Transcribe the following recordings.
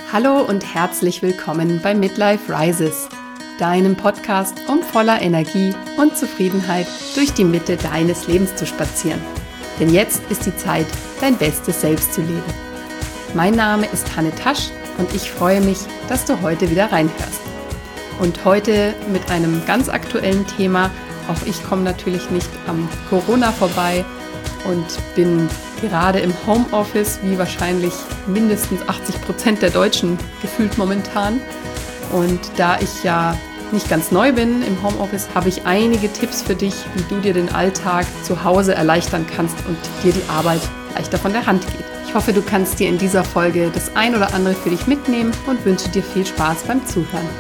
Hallo und herzlich willkommen bei Midlife Rises, deinem Podcast, um voller Energie und Zufriedenheit durch die Mitte deines Lebens zu spazieren. Denn jetzt ist die Zeit, dein bestes Selbst zu leben. Mein Name ist Hanne Tasch und ich freue mich, dass du heute wieder reinhörst. Und heute mit einem ganz aktuellen Thema. Auch ich komme natürlich nicht am Corona vorbei und bin gerade im Homeoffice, wie wahrscheinlich mindestens 80% der Deutschen gefühlt momentan. Und da ich ja nicht ganz neu bin im Homeoffice, habe ich einige Tipps für dich, wie du dir den Alltag zu Hause erleichtern kannst und dir die Arbeit leichter von der Hand geht. Ich hoffe, du kannst dir in dieser Folge das ein oder andere für dich mitnehmen und wünsche dir viel Spaß beim Zuhören.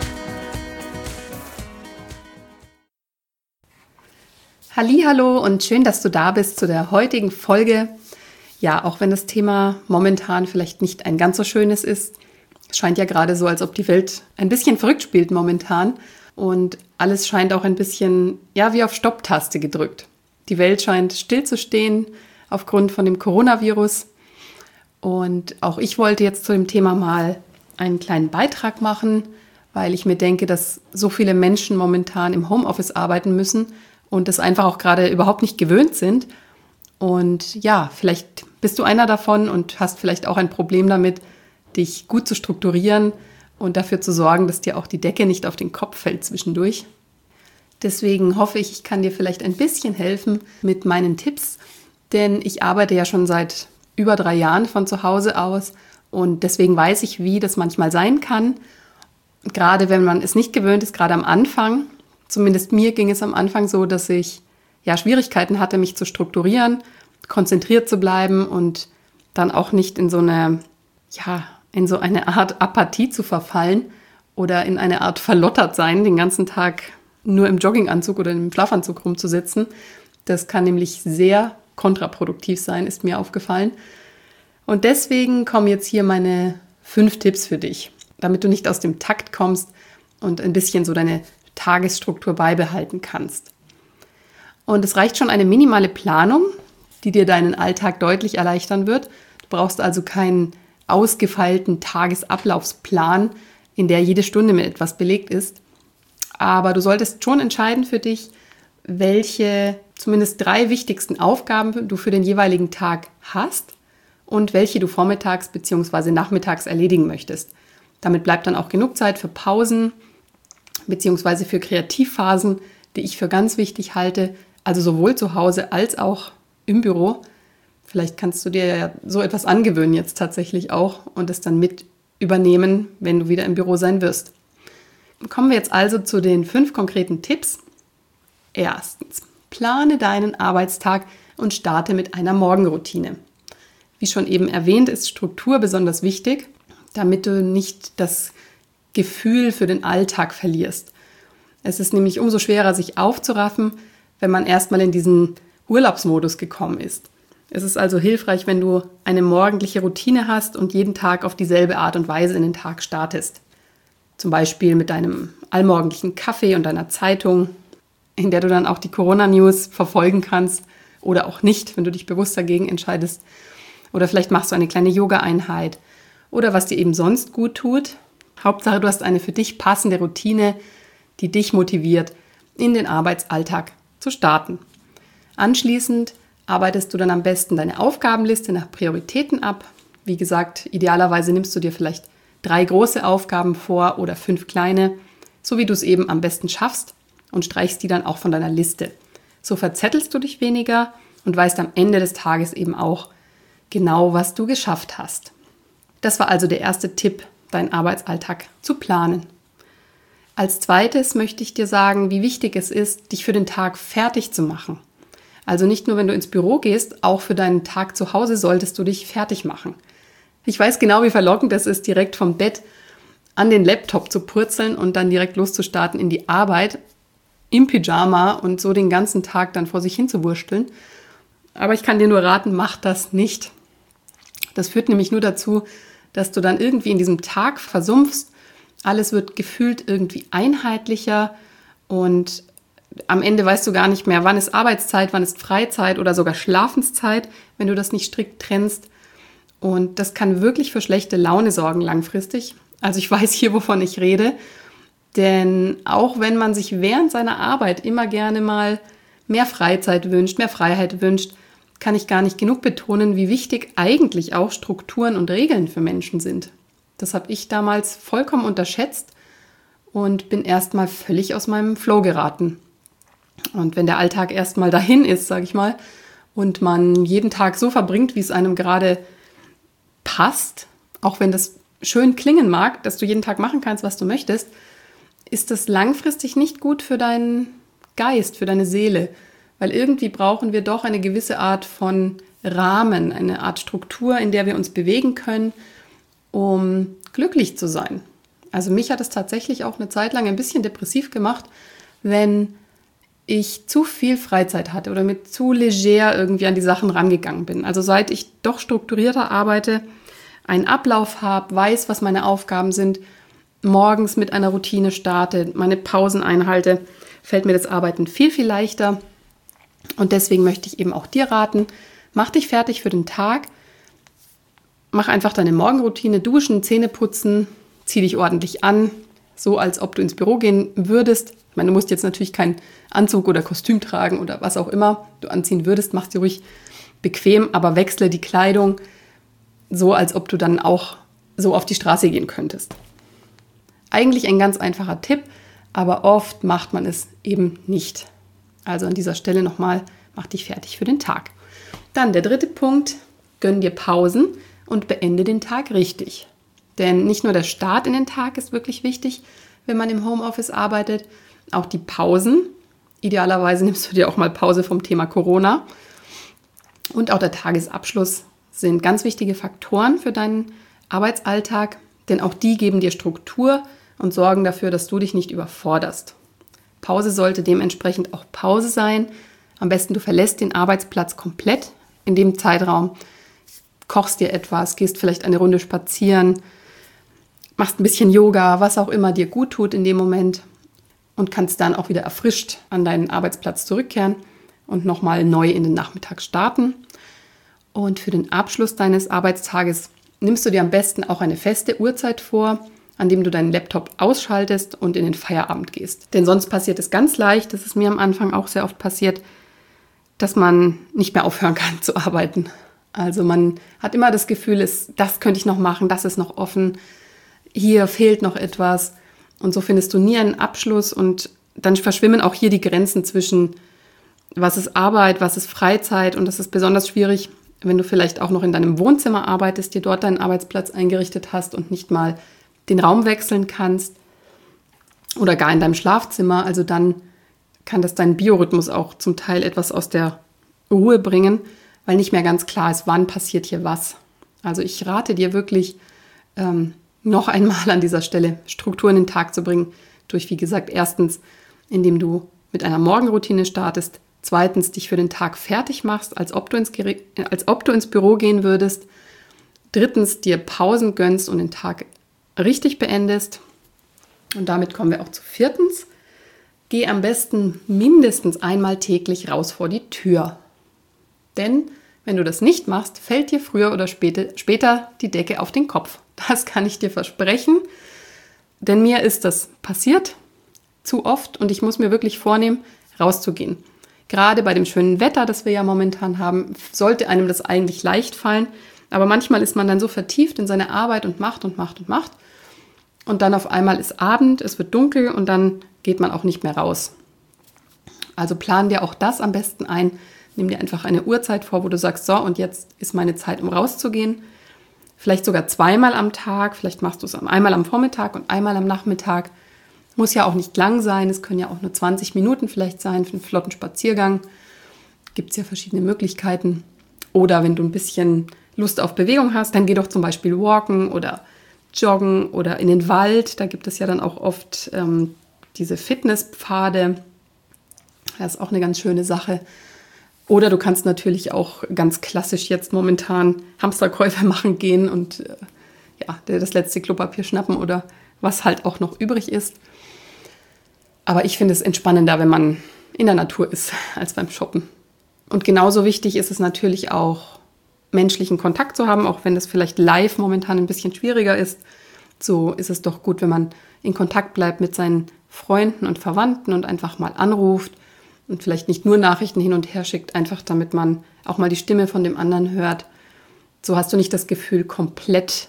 Hallihallo und schön, dass du da bist zu der heutigen Folge. Ja, auch wenn das Thema momentan vielleicht nicht ein ganz so schönes ist, es scheint ja gerade so, als ob die Welt ein bisschen verrückt spielt momentan und alles scheint auch ein bisschen, ja, wie auf Stopptaste gedrückt. Die Welt scheint stillzustehen aufgrund von dem Coronavirus und auch ich wollte jetzt zu dem Thema mal einen kleinen Beitrag machen, weil ich mir denke, dass so viele Menschen momentan im Homeoffice arbeiten müssen und das einfach auch gerade überhaupt nicht gewöhnt sind. Und ja, vielleicht bist du einer davon und hast vielleicht auch ein Problem damit, dich gut zu strukturieren und dafür zu sorgen, dass dir auch die Decke nicht auf den Kopf fällt zwischendurch. Deswegen hoffe ich, ich kann dir vielleicht ein bisschen helfen mit meinen Tipps, denn ich arbeite ja schon seit über 3 Jahren von zu Hause aus und deswegen weiß ich, wie das manchmal sein kann. Gerade wenn man es nicht gewöhnt ist, gerade am Anfang. Zumindest mir ging es am Anfang so, dass ich ja Schwierigkeiten hatte, mich zu strukturieren, konzentriert zu bleiben und dann auch nicht in so eine Art Apathie zu verfallen oder in eine Art Verlottertsein, den ganzen Tag nur im Jogginganzug oder im Schlafanzug rumzusitzen. Das kann nämlich sehr kontraproduktiv sein, ist mir aufgefallen. Und deswegen kommen jetzt hier meine 5 Tipps für dich, damit du nicht aus dem Takt kommst und ein bisschen so deine Tagesstruktur beibehalten kannst. Und es reicht schon eine minimale Planung, die dir deinen Alltag deutlich erleichtern wird. Du brauchst also keinen ausgefeilten Tagesablaufsplan, in der jede Stunde mit etwas belegt ist. Aber du solltest schon entscheiden für dich, welche zumindest 3 wichtigsten Aufgaben du für den jeweiligen Tag hast und welche du vormittags bzw. nachmittags erledigen möchtest. Damit bleibt dann auch genug Zeit für Pausen beziehungsweise für Kreativphasen, die ich für ganz wichtig halte, also sowohl zu Hause als auch im Büro. Vielleicht kannst du dir ja so etwas angewöhnen jetzt tatsächlich auch und es dann mit übernehmen, wenn du wieder im Büro sein wirst. Kommen wir jetzt also zu den 5 konkreten Tipps. Erstens, plane deinen Arbeitstag und starte mit einer Morgenroutine. Wie schon eben erwähnt, ist Struktur besonders wichtig, damit du nicht das Gefühl für den Alltag verlierst. Es ist nämlich umso schwerer, sich aufzuraffen, wenn man erstmal in diesen Urlaubsmodus gekommen ist. Es ist also hilfreich, wenn du eine morgendliche Routine hast und jeden Tag auf dieselbe Art und Weise in den Tag startest. Zum Beispiel mit deinem allmorgendlichen Kaffee und deiner Zeitung, in der du dann auch die Corona-News verfolgen kannst oder auch nicht, wenn du dich bewusst dagegen entscheidest. Oder vielleicht machst du eine kleine Yoga-Einheit oder was dir eben sonst gut tut. Hauptsache, du hast eine für dich passende Routine, die dich motiviert, in den Arbeitsalltag zu starten. Anschließend arbeitest du dann am besten deine Aufgabenliste nach Prioritäten ab. Wie gesagt, idealerweise nimmst du dir vielleicht 3 große Aufgaben vor oder 5 kleine, so wie du es eben am besten schaffst und streichst die dann auch von deiner Liste. So verzettelst du dich weniger und weißt am Ende des Tages eben auch genau, was du geschafft hast. Das war also der erste Tipp, deinen Arbeitsalltag zu planen. Als zweites möchte ich dir sagen, wie wichtig es ist, dich für den Tag fertig zu machen. Also nicht nur, wenn du ins Büro gehst, auch für deinen Tag zu Hause solltest du dich fertig machen. Ich weiß genau, wie verlockend es ist, direkt vom Bett an den Laptop zu purzeln und dann direkt loszustarten in die Arbeit im Pyjama und so den ganzen Tag dann vor sich hin zu wursteln. Aber ich kann dir nur raten, mach das nicht. Das führt nämlich nur dazu, dass du dann irgendwie in diesem Tag versumpfst. Alles wird gefühlt irgendwie einheitlicher und am Ende weißt du gar nicht mehr, wann ist Arbeitszeit, wann ist Freizeit oder sogar Schlafenszeit, wenn du das nicht strikt trennst. Und das kann wirklich für schlechte Laune sorgen langfristig. Also ich weiß hier, wovon ich rede. Denn auch wenn man sich während seiner Arbeit immer gerne mal mehr Freizeit wünscht, mehr Freiheit wünscht, kann ich gar nicht genug betonen, wie wichtig eigentlich auch Strukturen und Regeln für Menschen sind. Das habe ich damals vollkommen unterschätzt und bin erstmal völlig aus meinem Flow geraten. Und wenn der Alltag erstmal dahin ist, sage ich mal, und man jeden Tag so verbringt, wie es einem gerade passt, auch wenn das schön klingen mag, dass du jeden Tag machen kannst, was du möchtest, ist das langfristig nicht gut für deinen Geist, für deine Seele. Weil irgendwie brauchen wir doch eine gewisse Art von Rahmen, eine Art Struktur, in der wir uns bewegen können, um glücklich zu sein. Also mich hat es tatsächlich auch eine Zeit lang ein bisschen depressiv gemacht, wenn ich zu viel Freizeit hatte oder mit zu leger irgendwie an die Sachen rangegangen bin. Also seit ich doch strukturierter arbeite, einen Ablauf habe, weiß, was meine Aufgaben sind, morgens mit einer Routine starte, meine Pausen einhalte, fällt mir das Arbeiten viel, viel leichter. Und deswegen möchte ich eben auch dir raten, mach dich fertig für den Tag, mach einfach deine Morgenroutine, duschen, Zähne putzen, zieh dich ordentlich an, so als ob du ins Büro gehen würdest. Ich meine, du musst jetzt natürlich keinen Anzug oder Kostüm tragen oder was auch immer du anziehen würdest, mach dir ruhig bequem, aber wechsle die Kleidung so, als ob du dann auch so auf die Straße gehen könntest. Eigentlich ein ganz einfacher Tipp, aber oft macht man es eben nicht. Also an dieser Stelle nochmal, mach dich fertig für den Tag. Dann der dritte Punkt, gönn dir Pausen und beende den Tag richtig. Denn nicht nur der Start in den Tag ist wirklich wichtig, wenn man im Homeoffice arbeitet, auch die Pausen. Idealerweise nimmst du dir auch mal Pause vom Thema Corona. Und auch der Tagesabschluss sind ganz wichtige Faktoren für deinen Arbeitsalltag, denn auch die geben dir Struktur und sorgen dafür, dass du dich nicht überforderst. Pause sollte dementsprechend auch Pause sein. Am besten du verlässt den Arbeitsplatz komplett in dem Zeitraum, kochst dir etwas, gehst vielleicht eine Runde spazieren, machst ein bisschen Yoga, was auch immer dir gut tut in dem Moment und kannst dann auch wieder erfrischt an deinen Arbeitsplatz zurückkehren und nochmal neu in den Nachmittag starten. Und für den Abschluss deines Arbeitstages nimmst du dir am besten auch eine feste Uhrzeit vor, an dem du deinen Laptop ausschaltest und in den Feierabend gehst. Denn sonst passiert es ganz leicht, das ist mir am Anfang auch sehr oft passiert, dass man nicht mehr aufhören kann zu arbeiten. Also man hat immer das Gefühl, das könnte ich noch machen, das ist noch offen, hier fehlt noch etwas. Und so findest du nie einen Abschluss und dann verschwimmen auch hier die Grenzen zwischen, was ist Arbeit, was ist Freizeit. Und das ist besonders schwierig, wenn du vielleicht auch noch in deinem Wohnzimmer arbeitest, dir dort deinen Arbeitsplatz eingerichtet hast und nicht mal den Raum wechseln kannst oder gar in deinem Schlafzimmer. Also dann kann das deinen Biorhythmus auch zum Teil etwas aus der Ruhe bringen, weil nicht mehr ganz klar ist, wann passiert hier was. Also ich rate dir wirklich, noch einmal an dieser Stelle Struktur in den Tag zu bringen, durch, wie gesagt, erstens, indem du mit einer Morgenroutine startest, zweitens, dich für den Tag fertig machst, als ob du ins Büro gehen würdest, drittens, dir Pausen gönnst und den Tag richtig beendest. Und damit kommen wir auch zu viertens, geh am besten mindestens einmal täglich raus vor die Tür. Denn wenn du das nicht machst, fällt dir früher oder später die Decke auf den Kopf. Das kann ich dir versprechen, denn mir ist das passiert zu oft und ich muss mir wirklich vornehmen, rauszugehen. Gerade bei dem schönen Wetter, das wir ja momentan haben, sollte einem das eigentlich leicht fallen, aber manchmal ist man dann so vertieft in seine Arbeit und macht und macht und macht und dann auf einmal ist Abend, es wird dunkel und dann geht man auch nicht mehr raus. Also plan dir auch das am besten ein. Nimm dir einfach eine Uhrzeit vor, wo du sagst, so und jetzt ist meine Zeit, um rauszugehen. Vielleicht sogar zweimal am Tag, vielleicht machst du es einmal am Vormittag und einmal am Nachmittag. Muss ja auch nicht lang sein, es können ja auch nur 20 Minuten vielleicht sein für einen flotten Spaziergang. Gibt es ja verschiedene Möglichkeiten. Oder wenn du ein bisschen Lust auf Bewegung hast, dann geh doch zum Beispiel walken oder joggen oder in den Wald. Da gibt es ja dann auch oft diese Fitnesspfade. Das ist auch eine ganz schöne Sache. Oder du kannst natürlich auch ganz klassisch jetzt momentan Hamsterkäufe machen gehen und das letzte Klopapier schnappen oder was halt auch noch übrig ist. Aber ich finde es entspannender, wenn man in der Natur ist, als beim Shoppen. Und genauso wichtig ist es natürlich auch, menschlichen Kontakt zu haben, auch wenn das vielleicht live momentan ein bisschen schwieriger ist. So ist es doch gut, wenn man in Kontakt bleibt mit seinen Freunden und Verwandten und einfach mal anruft und vielleicht nicht nur Nachrichten hin und her schickt, einfach damit man auch mal die Stimme von dem anderen hört. So hast du nicht das Gefühl, komplett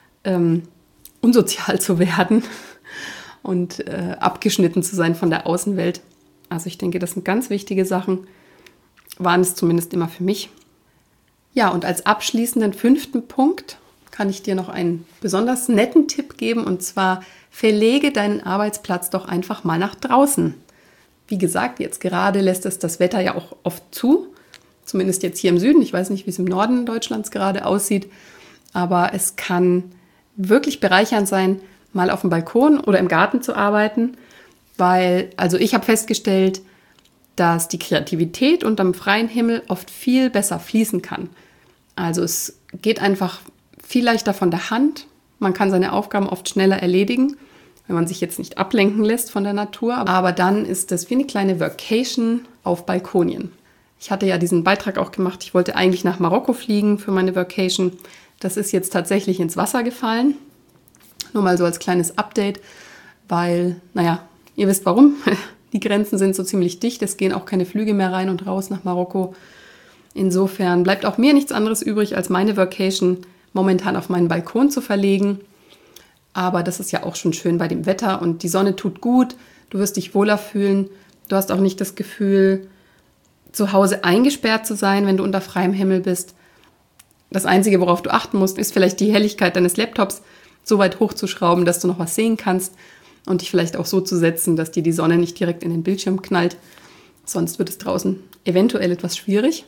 unsozial zu werden und abgeschnitten zu sein von der Außenwelt. Also ich denke, das sind ganz wichtige Sachen, waren es zumindest immer für mich. Ja, und als abschließenden 5. Punkt kann ich dir noch einen besonders netten Tipp geben, und zwar verlege deinen Arbeitsplatz doch einfach mal nach draußen. Wie gesagt, jetzt gerade lässt es das Wetter ja auch oft zu, zumindest jetzt hier im Süden. Ich weiß nicht, wie es im Norden Deutschlands gerade aussieht, aber es kann wirklich bereichernd sein, mal auf dem Balkon oder im Garten zu arbeiten, weil, also ich habe festgestellt, dass die Kreativität unterm freien Himmel oft viel besser fließen kann. Also es geht einfach viel leichter von der Hand. Man kann seine Aufgaben oft schneller erledigen, wenn man sich jetzt nicht ablenken lässt von der Natur. Aber dann ist das wie eine kleine Workation auf Balkonien. Ich hatte ja diesen Beitrag auch gemacht. Ich wollte eigentlich nach Marokko fliegen für meine Workation. Das ist jetzt tatsächlich ins Wasser gefallen. Nur mal so als kleines Update, weil, naja, ihr wisst warum. Die Grenzen sind so ziemlich dicht. Es gehen auch keine Flüge mehr rein und raus nach Marokko. Insofern bleibt auch mir nichts anderes übrig, als meine Workation momentan auf meinen Balkon zu verlegen. Aber das ist ja auch schon schön bei dem Wetter und die Sonne tut gut. Du wirst dich wohler fühlen. Du hast auch nicht das Gefühl, zu Hause eingesperrt zu sein, wenn du unter freiem Himmel bist. Das Einzige, worauf du achten musst, ist vielleicht die Helligkeit deines Laptops so weit hochzuschrauben, dass du noch was sehen kannst und dich vielleicht auch so zu setzen, dass dir die Sonne nicht direkt in den Bildschirm knallt. Sonst wird es draußen eventuell etwas schwierig.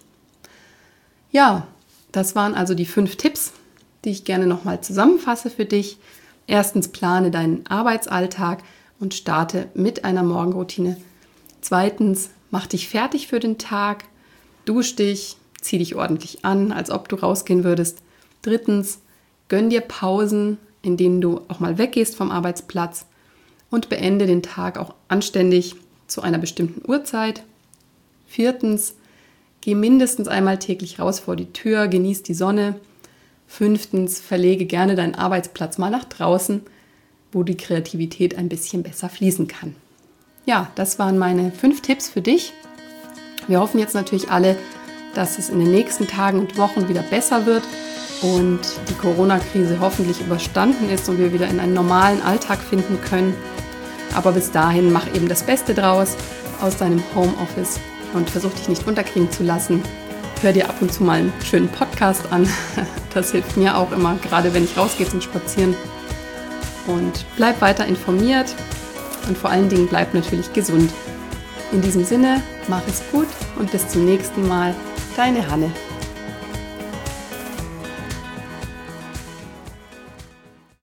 Ja, das waren also die 5 Tipps, die ich gerne nochmal zusammenfasse für dich. Erstens, plane deinen Arbeitsalltag und starte mit einer Morgenroutine. Zweitens, mach dich fertig für den Tag, dusch dich, zieh dich ordentlich an, als ob du rausgehen würdest. Drittens, gönn dir Pausen, in denen du auch mal weggehst vom Arbeitsplatz und beende den Tag auch anständig zu einer bestimmten Uhrzeit. Viertens, geh mindestens einmal täglich raus vor die Tür, genieß die Sonne. 5. verlege gerne deinen Arbeitsplatz mal nach draußen, wo die Kreativität ein bisschen besser fließen kann. Ja, das waren meine 5 Tipps für dich. Wir hoffen jetzt natürlich alle, dass es in den nächsten Tagen und Wochen wieder besser wird und die Corona-Krise hoffentlich überstanden ist und wir wieder in einen normalen Alltag finden können. Aber bis dahin mach eben das Beste draus aus deinem Homeoffice und versuch dich nicht unterkriegen zu lassen. Hör dir ab und zu mal einen schönen Podcast an. Das hilft mir auch immer, gerade wenn ich rausgehe zum Spazieren. Und bleib weiter informiert und vor allen Dingen bleib natürlich gesund. In diesem Sinne, mach es gut und bis zum nächsten Mal. Deine Hanne.